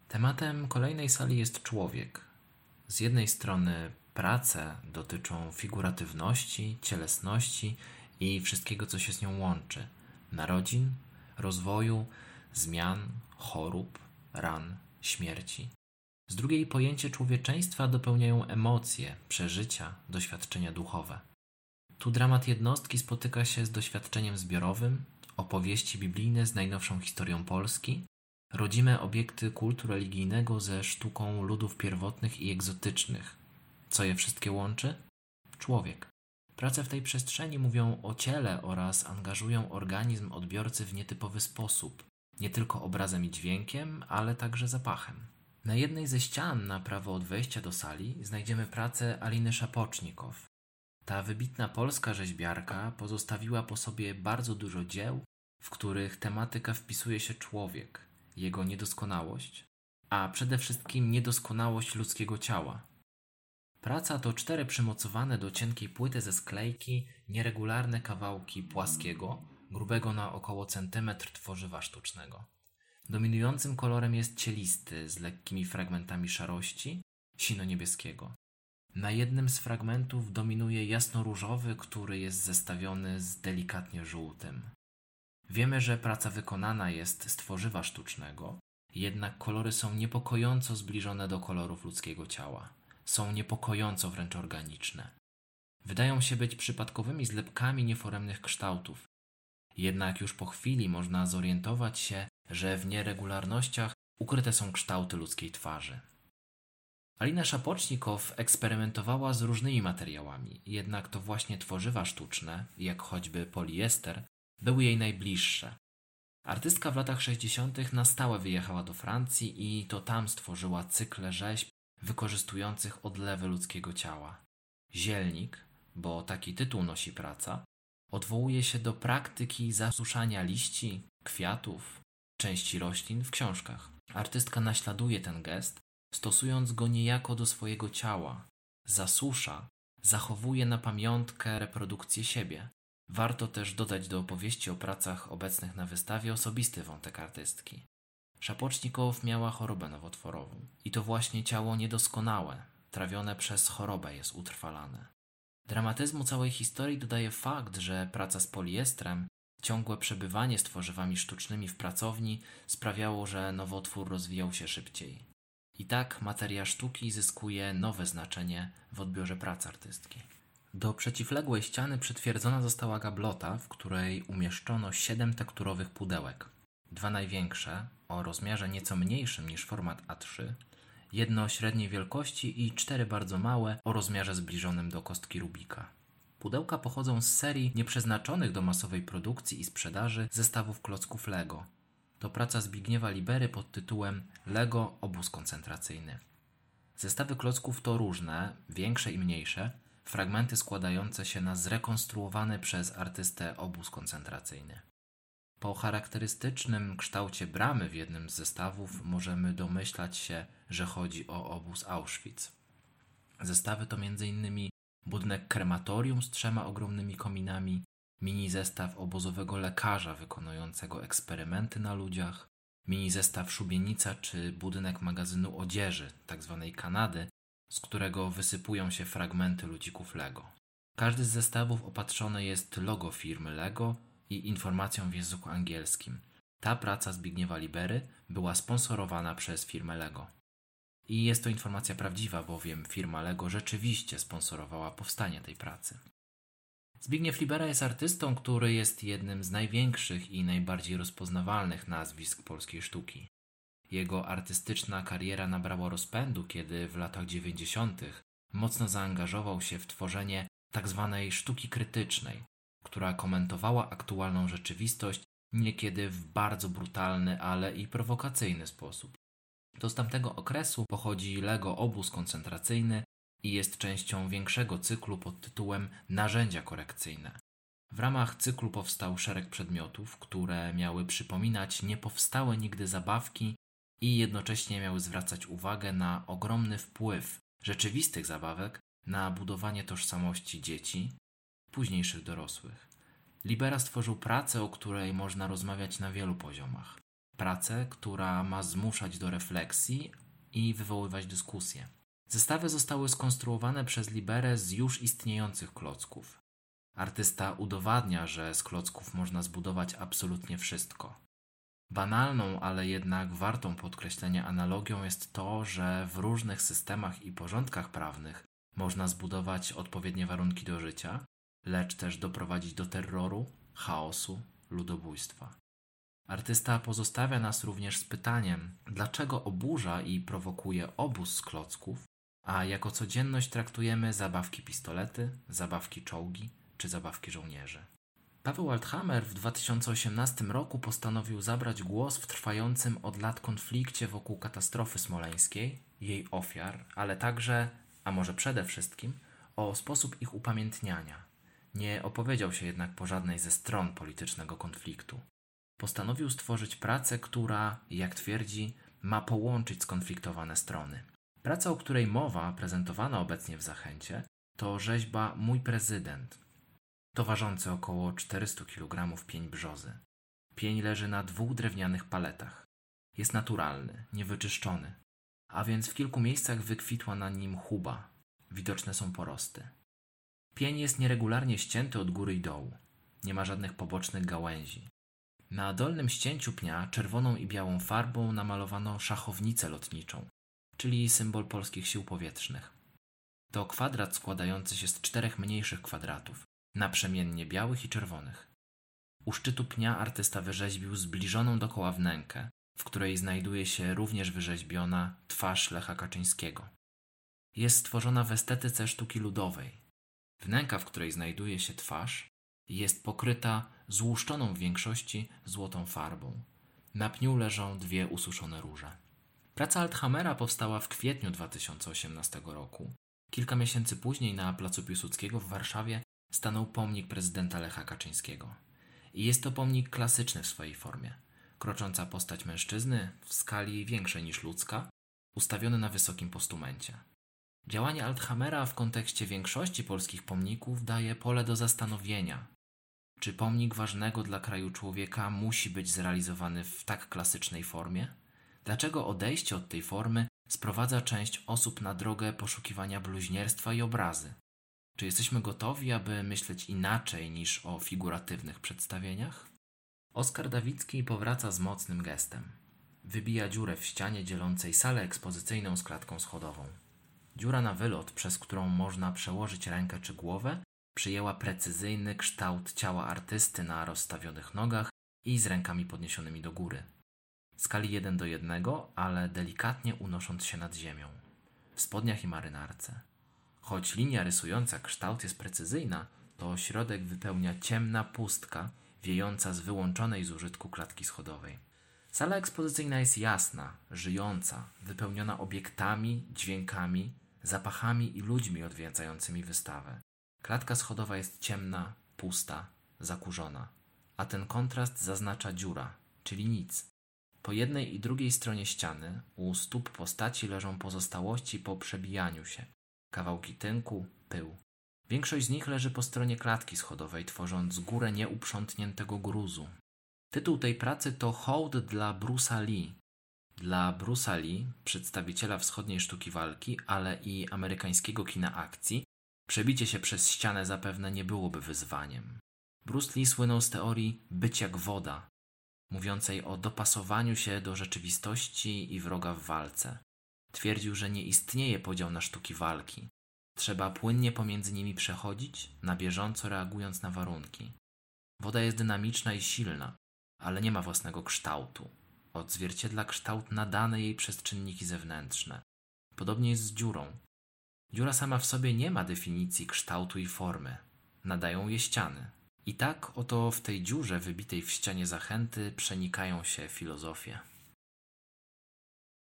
Tematem kolejnej sali jest człowiek. Z jednej strony prace dotyczą figuratywności, cielesności i wszystkiego, co się z nią łączy. Narodzin, rozwoju, zmian, chorób, ran, śmierci. Z drugiej pojęcie człowieczeństwa dopełniają emocje, przeżycia, doświadczenia duchowe. Tu dramat jednostki spotyka się z doświadczeniem zbiorowym, opowieści biblijne z najnowszą historią Polski, rodzime obiekty kultu religijnego ze sztuką ludów pierwotnych i egzotycznych. Co je wszystkie łączy? Człowiek. Prace w tej przestrzeni mówią o ciele oraz angażują organizm odbiorcy w nietypowy sposób, nie tylko obrazem i dźwiękiem, ale także zapachem. Na jednej ze ścian na prawo od wejścia do sali znajdziemy pracę Aliny Szapocznikow. Ta wybitna polska rzeźbiarka pozostawiła po sobie bardzo dużo dzieł, w których tematyka wpisuje się człowiek, jego niedoskonałość, a przede wszystkim niedoskonałość ludzkiego ciała. Praca to 4 przymocowane do cienkiej płyty ze sklejki nieregularne kawałki płaskiego, grubego na około centymetr tworzywa sztucznego. Dominującym kolorem jest cielisty z lekkimi fragmentami szarości, sino-niebieskiego. Na jednym z fragmentów dominuje jasnoróżowy, który jest zestawiony z delikatnie żółtym. Wiemy, że praca wykonana jest z tworzywa sztucznego, jednak kolory są niepokojąco zbliżone do kolorów ludzkiego ciała. Są niepokojąco wręcz organiczne. Wydają się być przypadkowymi zlepkami nieforemnych kształtów. Jednak już po chwili można zorientować się, że w nieregularnościach ukryte są kształty ludzkiej twarzy. Alina Szapocznikow eksperymentowała z różnymi materiałami, jednak to właśnie tworzywa sztuczne, jak choćby poliester, były jej najbliższe. Artystka w latach 60. na stałe wyjechała do Francji i to tam stworzyła cykle rzeźb wykorzystujących odlewy ludzkiego ciała. Zielnik, bo taki tytuł nosi praca, odwołuje się do praktyki zasuszania liści, kwiatów, części roślin w książkach. Artystka naśladuje ten gest, stosując go niejako do swojego ciała. Zasusza, zachowuje na pamiątkę reprodukcję siebie. Warto też dodać do opowieści o pracach obecnych na wystawie osobisty wątek artystki. Szapocznikow miała chorobę nowotworową i to właśnie ciało niedoskonałe, trawione przez chorobę jest utrwalane. Dramatyzmu całej historii dodaje fakt, że praca z poliestrem, ciągłe przebywanie z tworzywami sztucznymi w pracowni sprawiało, że nowotwór rozwijał się szybciej. I tak materia sztuki zyskuje nowe znaczenie w odbiorze pracy artystki. Do przeciwległej ściany przytwierdzona została gablota, w której umieszczono 7 tekturowych pudełek. 2 największe, o rozmiarze nieco mniejszym niż format A3, jedno średniej wielkości i 4 bardzo małe, o rozmiarze zbliżonym do kostki Rubika. Pudełka pochodzą z serii nieprzeznaczonych do masowej produkcji i sprzedaży zestawów klocków Lego. To praca Zbigniewa Libery pod tytułem Lego Obóz koncentracyjny. Zestawy klocków to różne, większe i mniejsze, fragmenty składające się na zrekonstruowany przez artystę obóz koncentracyjny. Po charakterystycznym kształcie bramy w jednym z zestawów możemy domyślać się, że chodzi o obóz Auschwitz. Zestawy to m.in. budynek krematorium z 3 ogromnymi kominami, mini zestaw obozowego lekarza wykonującego eksperymenty na ludziach, mini zestaw szubienica czy budynek magazynu odzieży, tzw. Kanady, z którego wysypują się fragmenty ludzików Lego. Każdy z zestawów opatrzony jest logo firmy Lego i informacją w języku angielskim. Ta praca Zbigniewa Libery była sponsorowana przez firmę Lego. I jest to informacja prawdziwa, bowiem firma Lego rzeczywiście sponsorowała powstanie tej pracy. Zbigniew Libera jest artystą, który jest jednym z największych i najbardziej rozpoznawalnych nazwisk polskiej sztuki. Jego artystyczna kariera nabrała rozpędu, kiedy w latach 90. mocno zaangażował się w tworzenie tzw. sztuki krytycznej, która komentowała aktualną rzeczywistość niekiedy w bardzo brutalny, ale i prowokacyjny sposób. To z tamtego okresu pochodzi Lego Obóz koncentracyjny i jest częścią większego cyklu pod tytułem Narzędzia korekcyjne. W ramach cyklu powstał szereg przedmiotów, które miały przypominać niepowstałe nigdy zabawki i jednocześnie miały zwracać uwagę na ogromny wpływ rzeczywistych zabawek na budowanie tożsamości dzieci, późniejszych dorosłych. Libera stworzył pracę, o której można rozmawiać na wielu poziomach. Pracę, która ma zmuszać do refleksji i wywoływać dyskusje. Zestawy zostały skonstruowane przez Liberę z już istniejących klocków. Artysta udowadnia, że z klocków można zbudować absolutnie wszystko. Banalną, ale jednak wartą podkreślenia analogią jest to, że w różnych systemach i porządkach prawnych można zbudować odpowiednie warunki do życia, lecz też doprowadzić do terroru, chaosu, ludobójstwa. Artysta pozostawia nas również z pytaniem, dlaczego oburza i prowokuje obóz z klocków, a jako codzienność traktujemy zabawki pistolety, zabawki czołgi czy zabawki żołnierzy. Paweł Althammer w 2018 roku postanowił zabrać głos w trwającym od lat konflikcie wokół katastrofy smoleńskiej, jej ofiar, ale także, a może przede wszystkim, o sposób ich upamiętniania. Nie opowiedział się jednak po żadnej ze stron politycznego konfliktu. Postanowił stworzyć pracę, która, jak twierdzi, ma połączyć skonfliktowane strony. Praca, o której mowa, prezentowana obecnie w Zachęcie, to rzeźba Mój prezydent, to ważący około 400 kg pień brzozy. Pień leży na 2 drewnianych paletach. Jest naturalny, niewyczyszczony, a więc w kilku miejscach wykwitła na nim chuba. Widoczne są porosty. Pień jest nieregularnie ścięty od góry i dołu. Nie ma żadnych pobocznych gałęzi. Na dolnym ścięciu pnia czerwoną i białą farbą namalowano szachownicę lotniczą, czyli symbol polskich sił powietrznych. To kwadrat składający się z 4 mniejszych kwadratów, naprzemiennie białych i czerwonych. U szczytu pnia artysta wyrzeźbił zbliżoną dokoła wnękę, w której znajduje się również wyrzeźbiona twarz Lecha Kaczyńskiego. Jest stworzona w estetyce sztuki ludowej. Wnęka, w której znajduje się twarz, jest pokryta złuszczoną w większości złotą farbą. Na pniu leżą 2 ususzone róże. Praca Althammera powstała w kwietniu 2018 roku. Kilka miesięcy później na placu Piłsudskiego w Warszawie stanął pomnik prezydenta Lecha Kaczyńskiego. I jest to pomnik klasyczny w swojej formie. Krocząca postać mężczyzny w skali większej niż ludzka, ustawiony na wysokim postumencie. Działanie Althammera w kontekście większości polskich pomników daje pole do zastanowienia. Czy pomnik ważnego dla kraju człowieka musi być zrealizowany w tak klasycznej formie? Dlaczego odejście od tej formy sprowadza część osób na drogę poszukiwania bluźnierstwa i obrazy? Czy jesteśmy gotowi, aby myśleć inaczej niż o figuratywnych przedstawieniach? Oskar Dawicki powraca z mocnym gestem. Wybija dziurę w ścianie dzielącej salę ekspozycyjną z klatką schodową. Dziura na wylot, przez którą można przełożyć rękę czy głowę, przyjęła precyzyjny kształt ciała artysty na rozstawionych nogach i z rękami podniesionymi do góry. W skali 1:1, ale delikatnie unosząc się nad ziemią. W spodniach i marynarce. Choć linia rysująca kształt jest precyzyjna, to środek wypełnia ciemna pustka wiejąca z wyłączonej z użytku klatki schodowej. Sala ekspozycyjna jest jasna, żyjąca, wypełniona obiektami, dźwiękami, zapachami i ludźmi odwiedzającymi wystawę. Klatka schodowa jest ciemna, pusta, zakurzona, a ten kontrast zaznacza dziura, czyli nic. Po jednej i drugiej stronie ściany u stóp postaci leżą pozostałości po przebijaniu się. Kawałki tynku, pył. Większość z nich leży po stronie klatki schodowej, tworząc górę nieuprzątniętego gruzu. Tytuł tej pracy to hołd dla Bruce'a Lee. Dla Bruce'a Lee, przedstawiciela wschodniej sztuki walki, ale i amerykańskiego kina akcji, przebicie się przez ścianę zapewne nie byłoby wyzwaniem. Bruce Lee słynął z teorii być jak woda, mówiącej o dopasowaniu się do rzeczywistości i wroga w walce. Twierdził, że nie istnieje podział na sztuki walki. Trzeba płynnie pomiędzy nimi przechodzić, na bieżąco reagując na warunki. Woda jest dynamiczna i silna, ale nie ma własnego kształtu. Odzwierciedla kształt nadany jej przez czynniki zewnętrzne. Podobnie jest z dziurą. Dziura sama w sobie nie ma definicji kształtu i formy. Nadają je ściany. I tak oto w tej dziurze wybitej w ścianie Zachęty przenikają się filozofie.